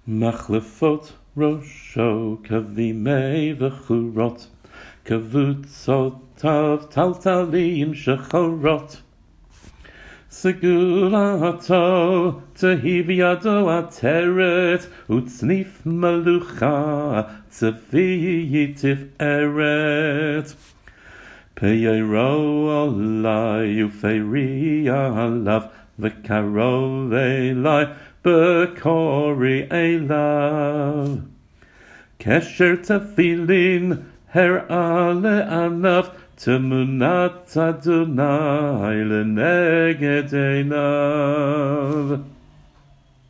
Machlefot rosho kavimei v'churot kavutzotav taltalim shechorot Segulato tehiviado ateret utznif malucha tzeviyitif eret Peyero olai uferi alav v'karov elai bekori elav Kesher tefillin her ale anav Temunat Adonai leneged einav